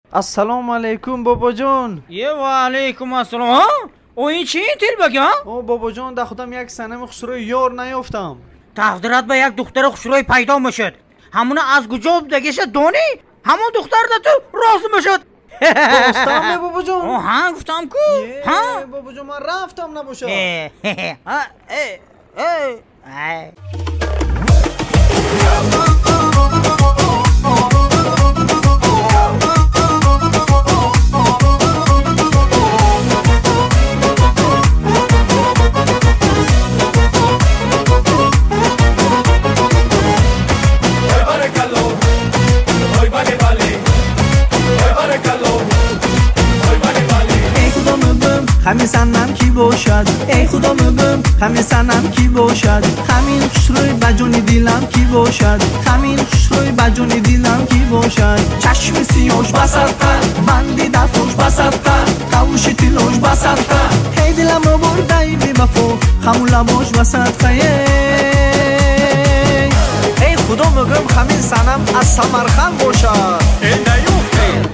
السلام علیکم بابا جون. یه و علیکم السلام. ها او این چی تیل بگی ها؟ او بابا جون ده خودم یک سنم خسروی یار نیافتم. تقدیرت به یک دختر خوشروی پیدا میشد. همونه از کجا بگیشه دونی؟ همون دختر ده تو راست میشد. گفتم بابا جون. ها گفتم کو؟ ها بابا جون من رفتم نباشه. همین سنم کی باشد ای خدا مگم همین سنم کی باشد همین خوشروی بجونی دیلم کی باشد همین خوشروی بجونی دیلم کی باشد چشم سیاش بسرتر بندی دستوش بسرتر قوش تیلوش بسرتر هی دلم رو برده ای بی وفا همون لباش بسرتر ای خدا مگم همین سنم از سمرخند باشد. ای نیوختی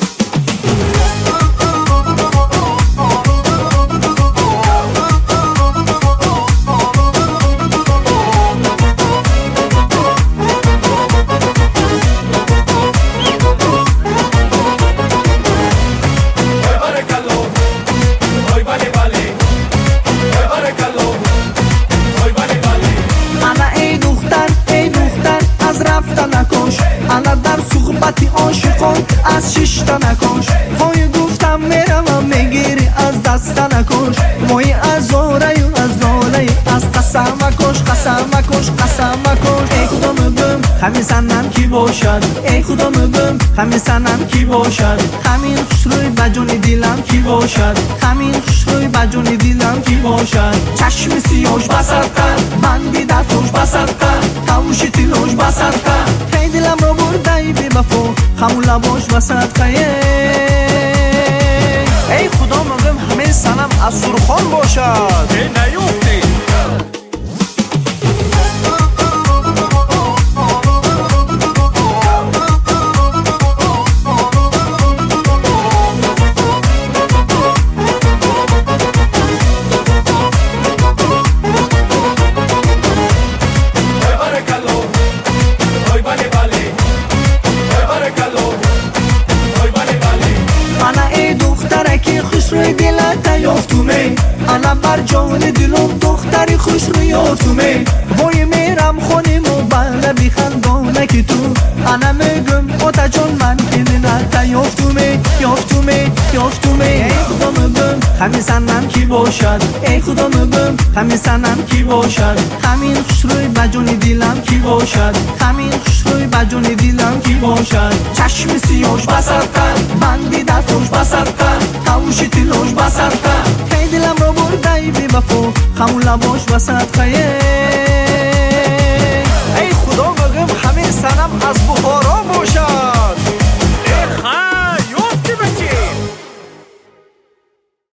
انا در صحبتی عاشقان از ششتا نکش های گفتم میرم میگیری از دست نکش مای از آره از ناله از قسم کش قسم کش قسم کش ای خدا مگم همین سنم کی باشد ای خدا مگم همین سنم کی باشد همین خوشروی بجونی دیلم کی باشد همین خوشروی بجونی دیلم کی باشد چشم سیاش بسرتر بندی دستوش بسرتر قوش تیلوش بسرتر هی دلم رو برده ای بی وفا همون لباش وسط خیه ای خدا مگم همین سنم از سرخان باشد. ای نیوختی روی دلت یافتومه انا بر جان دلم دختری خوش رو یافتومه وای میرم خونیم و بله بیخندانه که تو انا میگم اوتا جان من دلت یافتومه یافتومه یافتومه ای خدا مگم همین سنم کی باشد ای خدا مگم همین سنم کی باشد همین خوش روی بجونی دیلم کی باشد همین خوش روی بجونی دیلم کی باشد چشم سیاش بسرتر بندی دستوش بسرتر قوش تیلوش بسرتر هی دلم رو برده ای بی وفا همون لباش وسط خیه